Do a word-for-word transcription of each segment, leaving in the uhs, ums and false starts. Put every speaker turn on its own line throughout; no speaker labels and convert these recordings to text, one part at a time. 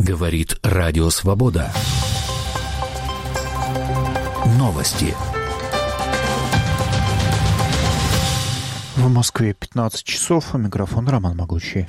Говорит Радио Свобода. Новости.
В Москве пятнадцать часов. Микрофон Роман Могучий.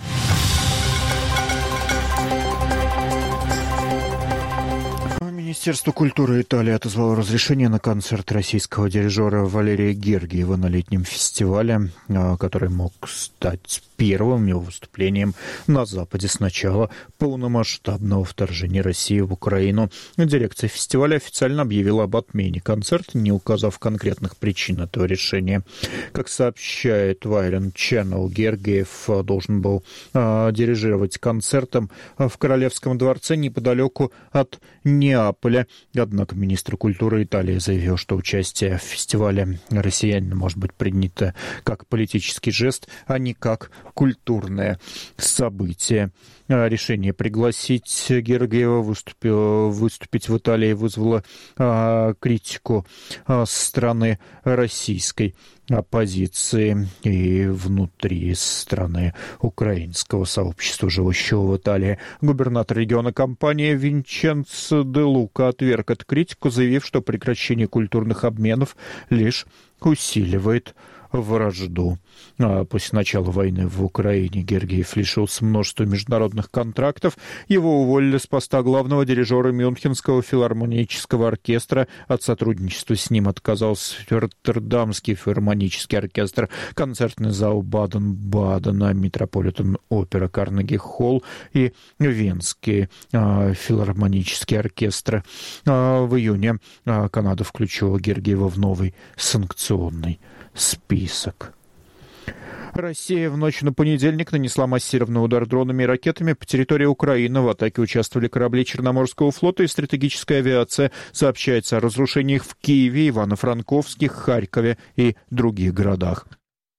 Министерство культуры Италии отозвало разрешение на концерт российского дирижера Валерия Гергиева на летнем фестивале, который мог стать первым его выступлением на Западе с начала полномасштабного вторжения России в Украину. Дирекция фестиваля официально объявила об отмене концерта, не указав конкретных причин этого решения. Как сообщает Violent Channel, Гергиев должен был а, дирижировать концертом в Королевском дворце неподалеку от Неаполя. Однако министр культуры Италии заявил, что участие в фестивале россиянина может быть принято как политический жест, а не как культурное событие. Решение пригласить Гергиева выступил, выступить в Италии вызвало а, критику а, со стороны российской оппозиции и внутри страны украинского сообщества, живущего в Италии. Губернатор региона Кампания Винченцо де Лука отверг эту критику, заявив, что прекращение культурных обменов лишь усиливает вражду. После начала войны в Украине Гергиев лишился множества международных контрактов. Его уволили с поста главного дирижера Мюнхенского филармонического оркестра. От сотрудничества с ним отказался Роттердамский филармонический оркестр, концертный зал Баден-Бадена, Метрополитен Опера, Карнеги-Холл и Венский э, филармонический оркестр. Э, в июне э, Канада включила Гергиева в новый санкционный список. Россия в ночь на понедельник нанесла массированный удар дронами и ракетами по территории Украины. В атаке участвовали корабли Черноморского флота и стратегическая авиация. Сообщается о разрушениях в Киеве, Ивано-Франковске, Харькове и других городах.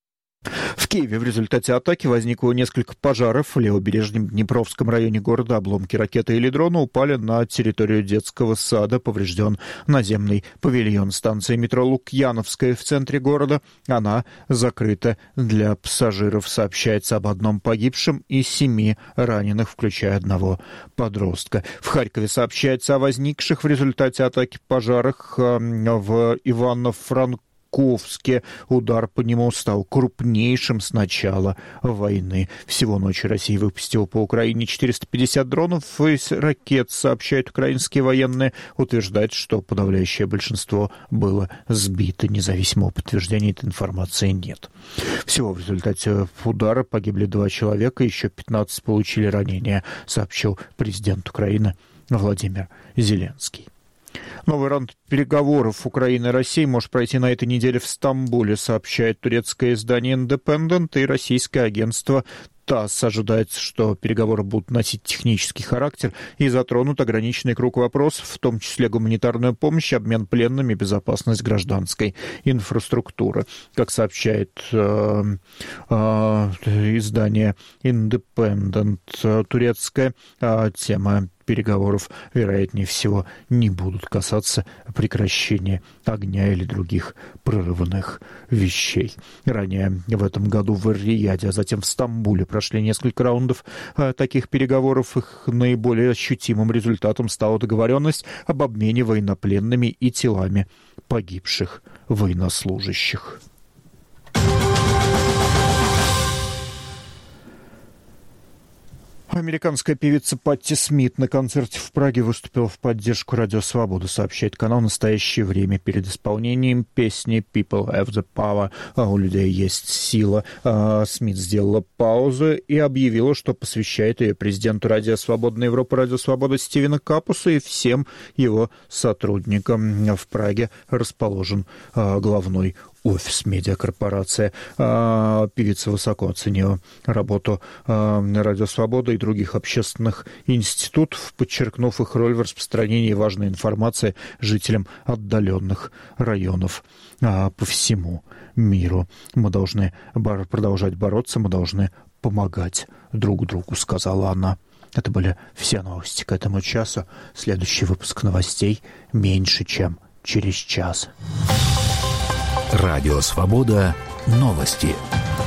В Киеве в результате атаки возникло несколько пожаров. В левобережном Днепровском районе города обломки ракеты или дрона упали на территорию детского сада. Поврежден наземный павильон станции метро Лукьяновская в центре города. Она закрыта для пассажиров. Сообщается об одном погибшем и семи раненых, включая одного подростка. В Харькове сообщается о возникших в результате атаки пожарах в Ивано-Франковске. Ковске. Удар по нему стал крупнейшим с начала войны. Всего ночью Россия выпустила по Украине четыреста пятьдесят дронов и ракет, сообщают украинские военные. Утверждают, что подавляющее большинство было сбито. Независимого подтверждения этой информации нет. Всего в результате удара погибли два человека, еще пятнадцать получили ранения, сообщил президент Украины Владимир Зеленский. Новый раунд переговоров Украины и России может пройти на этой неделе в Стамбуле, сообщает турецкое издание «Индепендент» и российское агентство ТАСС. Ожидается, что переговоры будут носить технический характер и затронут ограниченный круг вопросов, в том числе гуманитарную помощь, обмен пленными, безопасность гражданской инфраструктуры. Как сообщает э, э, издание «Индепендент», турецкая э, тема переговоров, вероятнее всего, не будут касаться прекращения огня или других прерывных вещей. Ранее в этом году в Эр-Рияде, а затем в Стамбуле прошли несколько раундов таких переговоров. Их наиболее ощутимым результатом стала договоренность об обмене военнопленными и телами погибших военнослужащих. Американская певица Патти Смит на концерте в Праге выступила в поддержку Радио Свобода, сообщает канал «Настоящее время». Перед исполнением песни «People have the power», «У людей есть сила», Смит сделала паузу и объявила, что посвящает ее президенту Радио Свобода Европы, Радио Свобода Стивену Капусу и всем его сотрудникам. В Праге расположен главной офис медиакорпорации. Певица высоко оценила работу Радио Свобода и других общественных институтов, подчеркнув их роль в распространении важной информации жителям отдаленных районов по всему миру. Мы должны продолжать бороться, мы должны помогать друг другу, сказала она. Это были все новости к этому часу. Следующий выпуск новостей меньше, чем через час.
Радио Свобода. Новости.